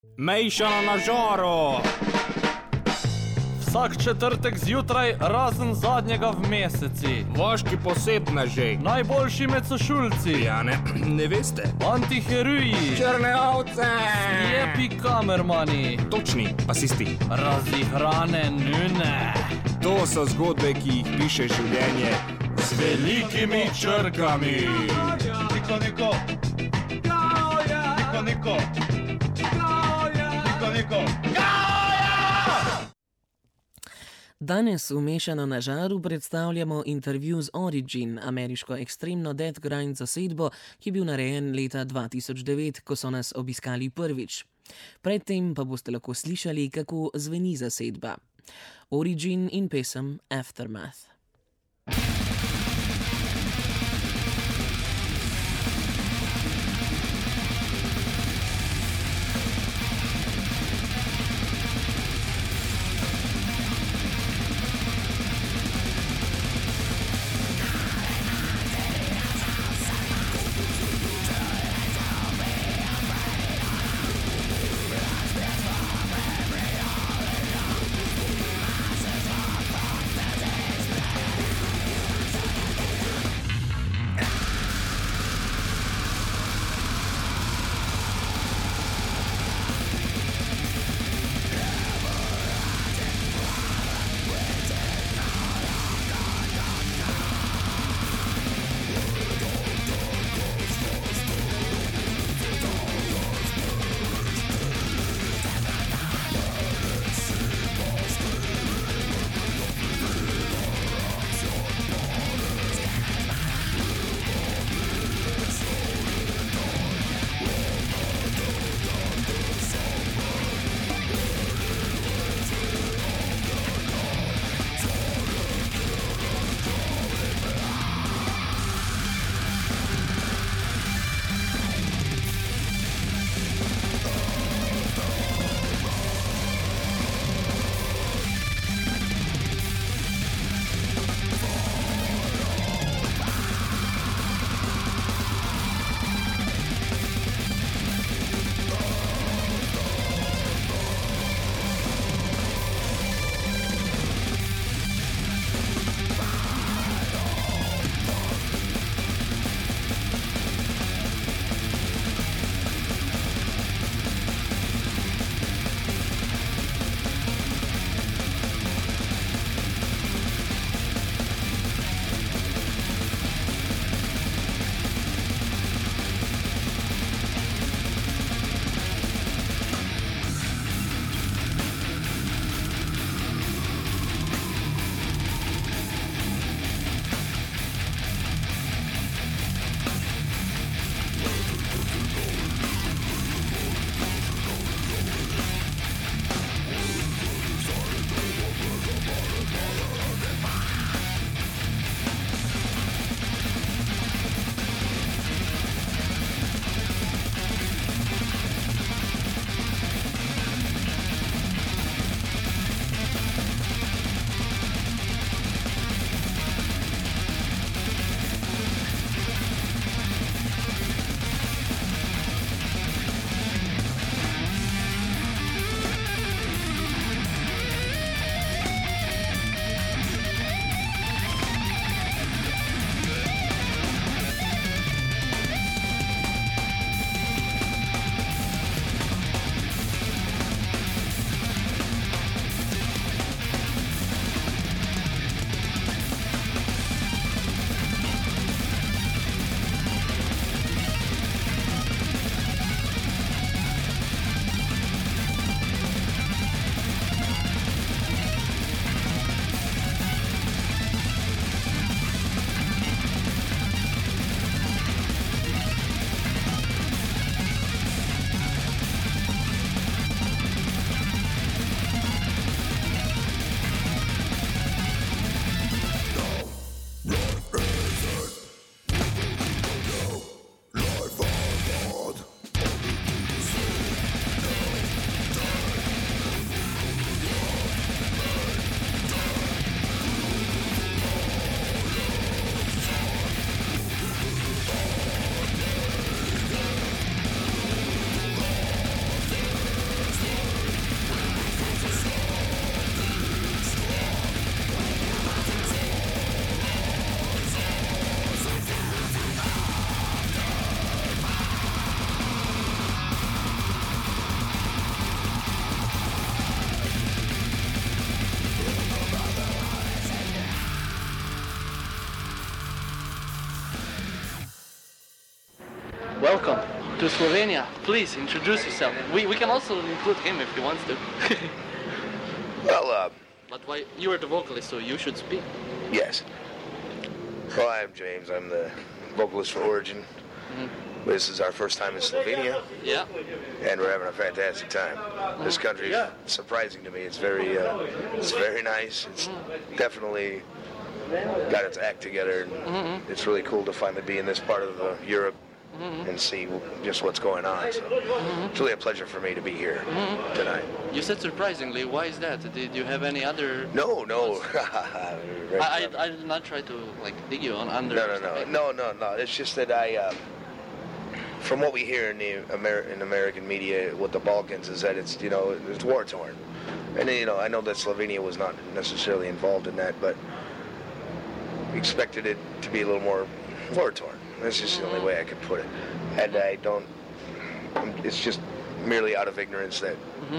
Mejšana na žaru! Vsak četrtek zjutraj, razen zadnjega v meseci. Vaški posebneži. Najboljši med sošulci. Ja, ne veste. Antiheroji. Črne ovce. Slepi kamermani. Točni asisti. Razihrane nune. To so zgodbe, ki jih piše življenje z velikimi črkami. Niko. Danes v Mešano na žaru predstavljamo intervju z Origin, ameriško ekstremno death grind zasedbo, ki je bil narejen leta 2009, ko so nas obiskali prvič. Predtem pa boste lahko slišali, kako zveni zasedba. Origin in pesem Aftermath. to Slovenia. Please introduce yourself. We can also include him if he wants to. Well, But why you are the vocalist, so you should speak. yes. Well, I'm James. I'm the vocalist for Origin. This is our first time in Slovenia, Yeah. and we're having a fantastic time. This country is surprising to me. It's very nice. It's definitely got its act together, and it's really cool to finally be in this part of Europe and see just what's going on. So it's really a pleasure for me to be here tonight. You said surprisingly. Why is that? Did you have any other? No. I did not try to like dig you on under. No. It's just that from what we hear in the American media with the Balkans is that it's it's war torn, and I know that Slovenia was not necessarily involved in that, but we expected it to be a little more war torn. That's just the only way I could put it, and I don't. It's just merely out of ignorance that.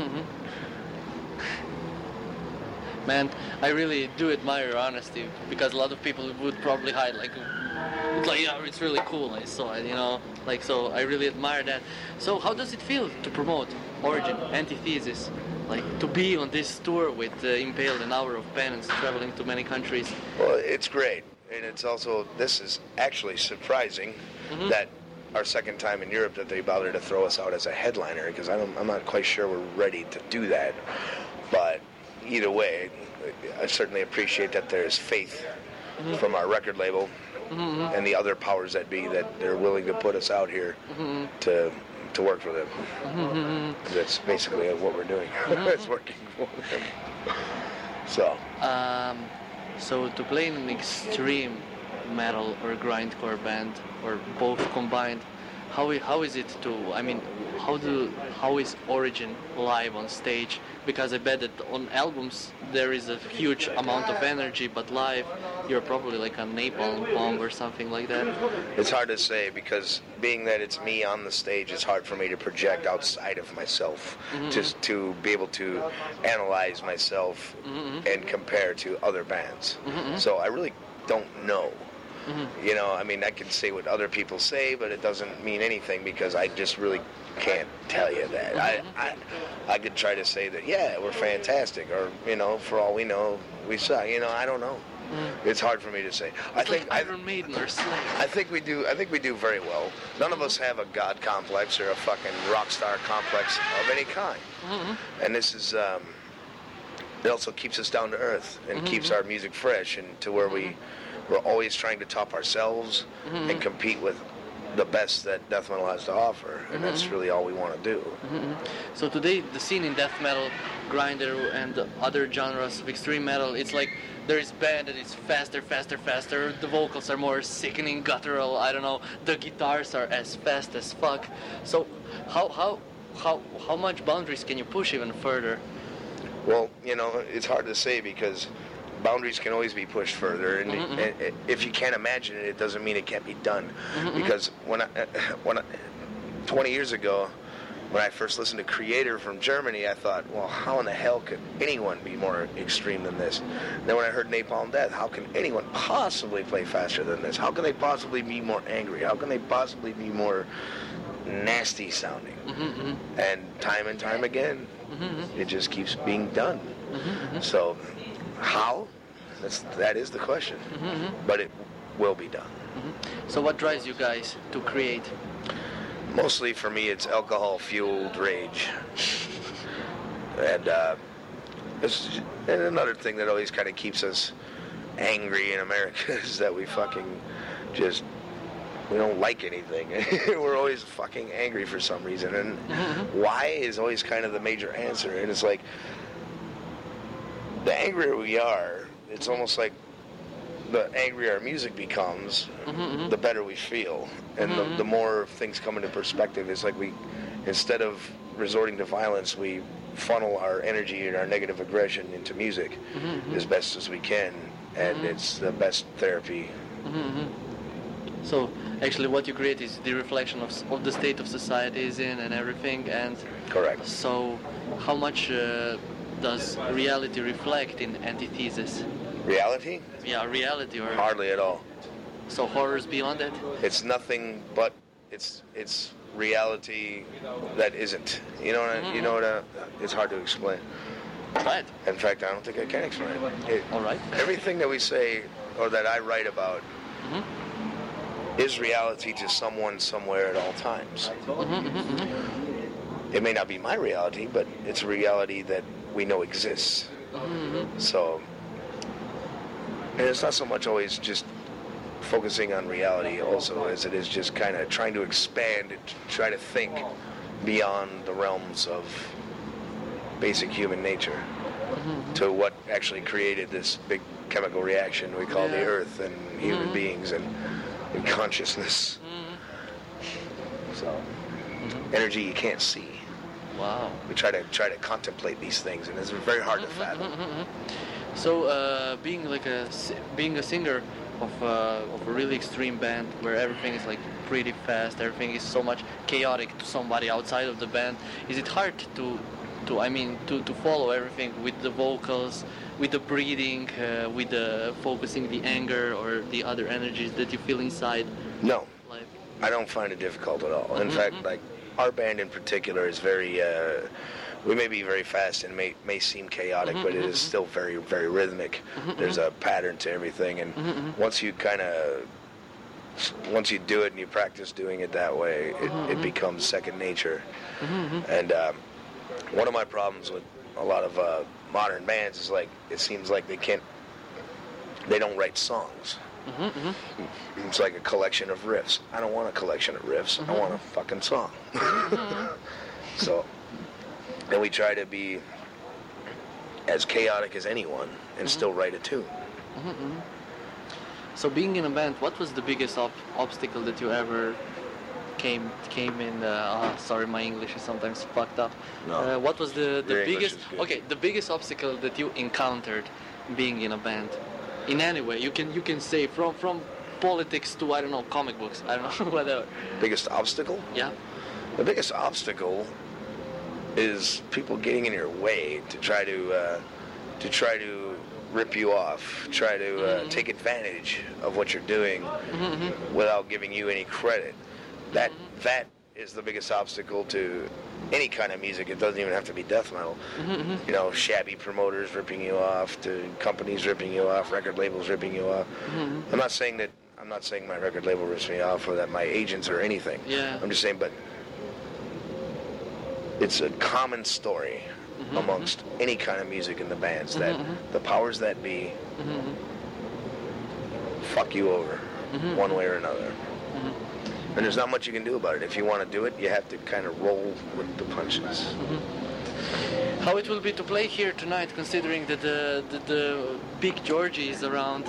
Man, I really do admire your honesty, because a lot of people would probably hide it's really cool. I saw it, so I really admire that. So how does it feel to promote Origin, Antithesis, to be on this tour with Impaled, an hour of penance, traveling to many countries? Well, it's great, and it's also this is actually surprising that our second time in Europe that they bothered to throw us out as a headliner, because I'm not quite sure we're ready to do that, but. Either way, I certainly appreciate that there's faith from our record label and the other powers that be that they're willing to put us out here to work for them. That's basically what we're doing. It's working for them. So. So to play in an extreme metal or grindcore band, or both combined, how is it how is Origin live on stage? Because I bet that on albums there is a huge amount of energy, but live you're probably like a napalm bomb or something like that. It's hard to say, because being that it's me on the stage, it's hard for me to project outside of myself, just to be able to analyze myself and compare to other bands. So I really don't know. I can say what other people say, but it doesn't mean anything, because I just really can't tell you that. I could try to say that, yeah, we're fantastic, or, for all we know, we suck. I don't know. It's hard for me to say. I think Iron Maiden or Slayer. I think we do very well. None of us have a god complex or a fucking rock star complex of any kind. And this is it also keeps us down to earth and keeps our music fresh, and to where we're always trying to top ourselves and compete with the best that death metal has to offer, and that's really all we want to do. So today, the scene in death metal, grinder, and other genres of extreme metal, it's like there is band that is faster. The vocals are more sickening, guttural. I don't know. The guitars are as fast as fuck. So how much boundaries can you push even further? Well, it's hard to say, because boundaries can always be pushed further, and if you can't imagine it, it doesn't mean it can't be done. Because when I 20 years ago, when I first listened to Creator from Germany, I thought, well, how in the hell could anyone be more extreme than this? Then when I heard Napalm Death, how can anyone possibly play faster than this? How can they possibly be more angry? How can they possibly be more nasty sounding? And time again, it just keeps being done. So how? That is the question. But it will be done. So what drives you guys to create? Mostly for me, it's alcohol-fueled rage. And another thing that always kind of keeps us angry in America is that we don't like anything. We're always fucking angry for some reason. And why is always kind of the major answer. And it's like, the angrier we are, it's almost like the angrier our music becomes, the better we feel. And the more things come into perspective, it's like instead of resorting to violence, we funnel our energy and our negative aggression into music as best as we can. And it's the best therapy. So actually what you create is the reflection of the state of society is in and everything. And correct. So how much does reality reflect in Antithesis? Reality? Yeah, reality. Or hardly at all. So horror's beyond it? It's nothing but it's reality that isn't. You know what? You know what? It's hard to explain. Right. In fact, I don't think I can explain it. All right. Everything that we say or that I write about is reality to someone somewhere at all times. It may not be my reality, but it's a reality that we know exists. So, and it's not so much always just focusing on reality also as it is just kind of trying to expand and try to think beyond the realms of basic human nature to what actually created this big chemical reaction we call the Earth and human beings and consciousness. So, energy you can't see. Wow. We try to contemplate these things, and it's very hard to fathom. So, being a singer of a really extreme band where everything is like pretty fast, everything is so much chaotic to somebody outside of the band, is it hard to follow everything with the vocals, with the breathing, with the focusing the anger or the other energies that you feel inside? No, Like, I don't find it difficult at all. In fact, like our band in particular is very. We may be very fast and may seem chaotic, but it is still very, very rhythmic. There's a pattern to everything, and once you do it and you practice doing it that way, it becomes second nature. And one of my problems with a lot of modern bands is like it seems like they don't write songs. It's like a collection of riffs. I don't want a collection of riffs. I want a fucking song. So, and we try to be as chaotic as anyone and still write a tune. so being in a band, what was the biggest obstacle that you ever came in? Sorry, my English is sometimes fucked up. No. What was the Your English biggest? is good. Okay, the biggest obstacle that you encountered being in a band, in any way. You can say from politics to, I don't know, comic books. I don't know, whatever. Biggest obstacle? Yeah. The biggest obstacle is people getting in your way to try to rip you off, try to take advantage of what you're doing without giving you any credit. That is the biggest obstacle to any kind of music. It doesn't even have to be death metal. You know, shabby promoters ripping you off, to companies ripping you off, record labels ripping you off. I'm not saying my record label rips me off or that my agents or anything. Yeah. I'm just saying, but it's a common story amongst any kind of music in the bands that the powers that be fuck you over one way or another. And there's not much you can do about it. If you want to do it, you have to kind of roll with the punches. How it will be to play here tonight, considering that the Big Georgie is around?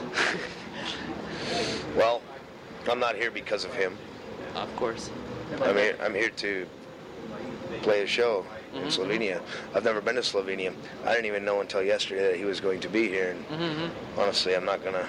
Well, I'm not here because of him. Of course. I'm here to play a show in Slovenia. I've never been to Slovenia. I didn't even know until yesterday that he was going to be here. And honestly, I'm not gonna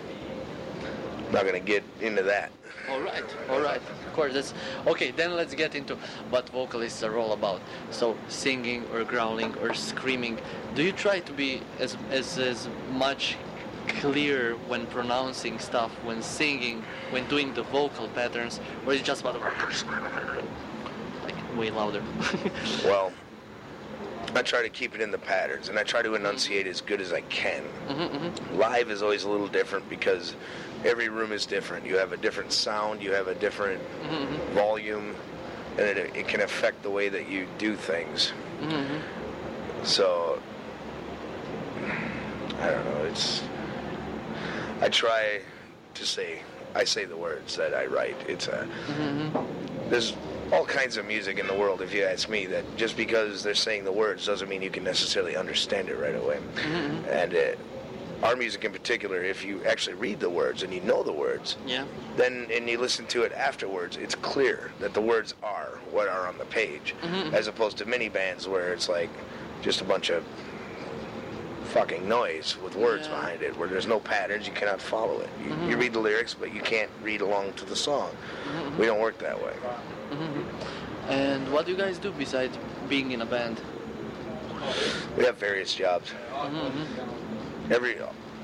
get into that. All right. Of course, that's okay. Then let's get into what vocalists are all about. So, singing or growling or screaming. Do you try to be as much clear when pronouncing stuff, when singing, when doing the vocal patterns, or is it just about like way louder? Well, I try to keep it in the patterns, and I try to enunciate as good as I can. Live is always a little different because every room is different. You have a different sound, you have a different volume, and it can affect the way that you do things. So, I don't know, I say the words that I write. There's all kinds of music in the world, if you ask me, that just because they're saying the words doesn't mean you can necessarily understand it right away. And our music in particular, if you actually read the words and you know the words, then and you listen to it afterwards, it's clear that the words are what are on the page, as opposed to many bands where it's like just a bunch of fucking noise with words behind it, where there's no patterns, you cannot follow it. You read the lyrics, but you can't read along to the song. We don't work that way. And what do you guys do besides being in a band? We have various jobs.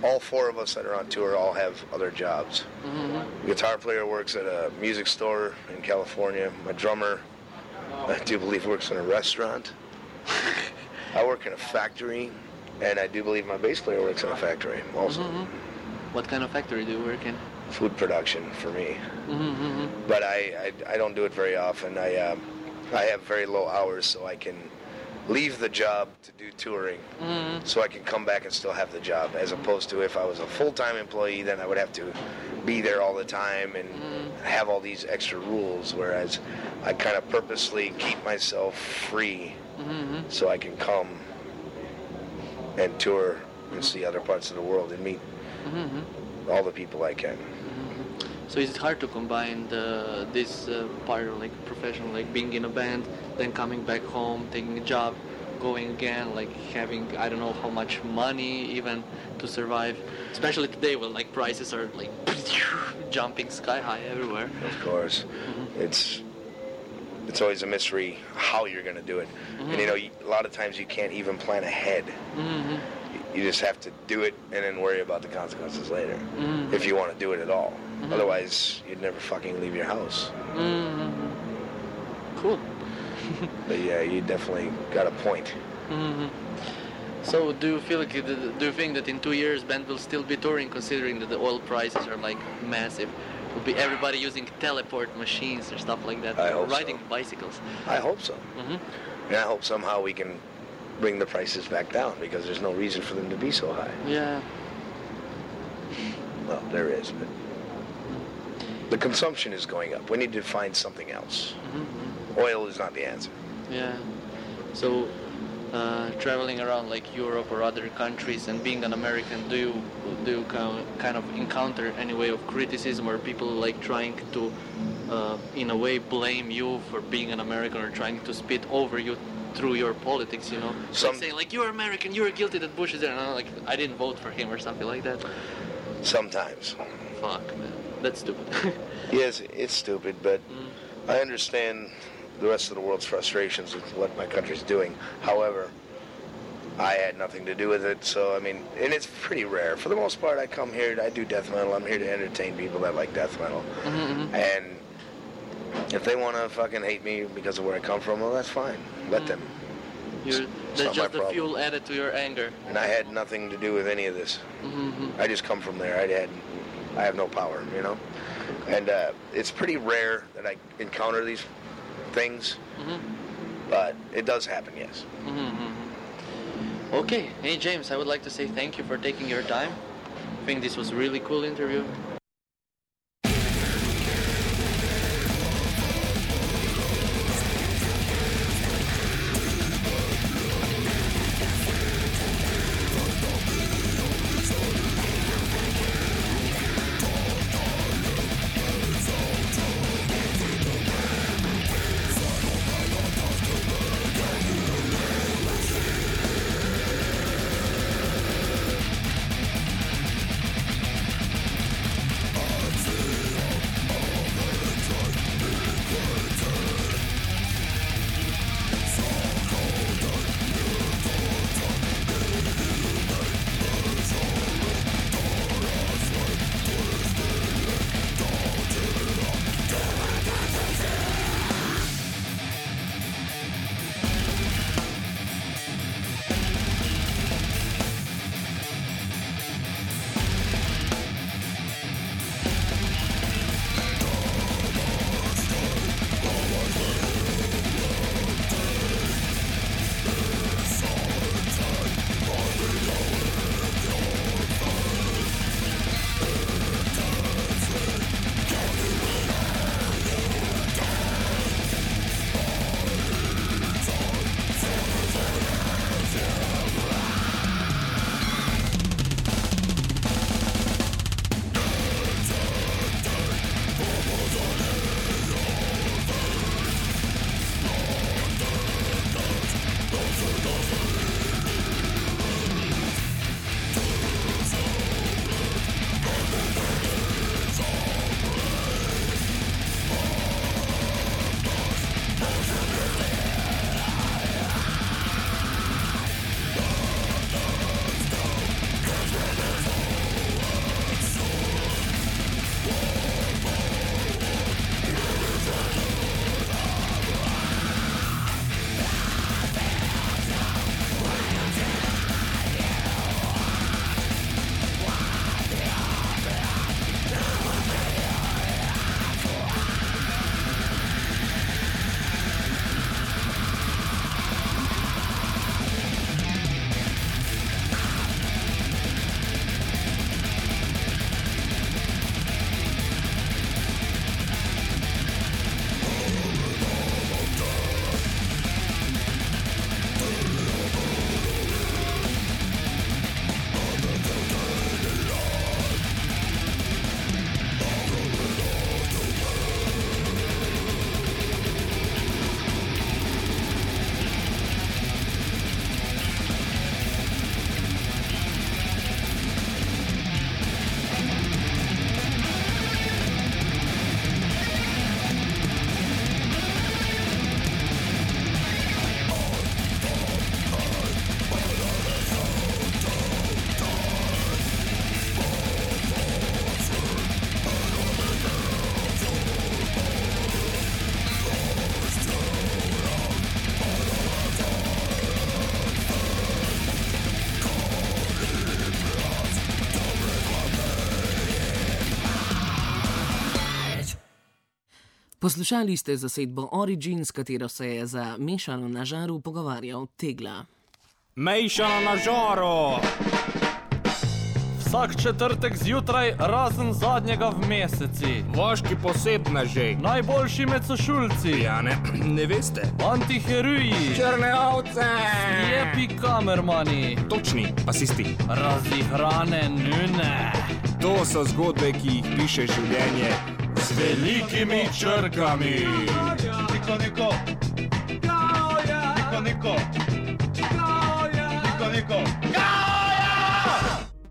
all four of us that are on tour all have other jobs. The guitar player works at a music store in California. My drummer, I do believe, works in a restaurant. I work in a factory, and I do believe my bass player works in a factory also. What kind of factory do you work in? Food production for me. But I don't do it very often. I have very low hours, so I can leave the job to do touring, so I can come back and still have the job, as opposed to if I was a full-time employee, then I would have to be there all the time and have all these extra rules, whereas I kind of purposely keep myself free so I can come and tour and see other parts of the world and meet all the people I can. So is it hard to combine this part of like professional, like being in a band, then coming back home, taking a job, going again, like having I don't know how much money even to survive, especially today when like prices are like jumping sky high everywhere. Of course, it's always a mystery how you're going to do it, and you know a lot of times you can't even plan ahead. You just have to do it and then worry about the consequences later, if you want to do it at all. Otherwise, you'd never fucking leave your house. Cool. But yeah, you definitely got a point. So do you feel like, do you think that in 2 years band will still be touring, considering that the oil prices are like massive? Will be everybody using teleport machines or stuff like that, I hope riding so. bicycles? I hope so. And I hope somehow we can bring the prices back down, because there's no reason for them to be so high. Yeah. Well, there is, but the consumption is going up. We need to find something else. Oil is not the answer. Yeah. So, traveling around like Europe or other countries and being an American, do you kind of encounter any way of criticism, or people like trying to, in a way, blame you for being an American, or trying to spit over you through your politics? You know, like saying like you're American, you're guilty that Bush is there, and I'm like I didn't vote for him or something like that. Sometimes. Fuck, man, that's stupid. Yes, it's stupid, but I understand the rest of the world's frustrations with what my country's doing. However, I had nothing to do with it, so I mean, and it's pretty rare. For the most part, I come here, I do death metal, I'm here to entertain people that like death metal. And if they want to fucking hate me because of where I come from, well, that's fine. Let them. That's just the fuel added to your anger. And I had nothing to do with any of this. I just come from there. I have no power, you know? And it's pretty rare that I encounter these things, but it does happen, yes. Okay, hey James, I would like to say thank you for taking your time. I think this was a really cool interview. Poslušali ste zasedbo Origin, s katero se je za Mešano na žaru pogovarjal Tegla. Mešano na žaru! Vsak četrtek zjutraj, razen zadnjega v meseci. Vaški posebneži. Najboljši med sošulci. Ja, ne veste. Antiheroji. Črne ovce. Lepi kamermani. Točni asisti. Razihrane nune. To so zgodbe, ki jih piše življenje Z velikimi črkami. Niko, niko. Niko, niko. Niko, niko.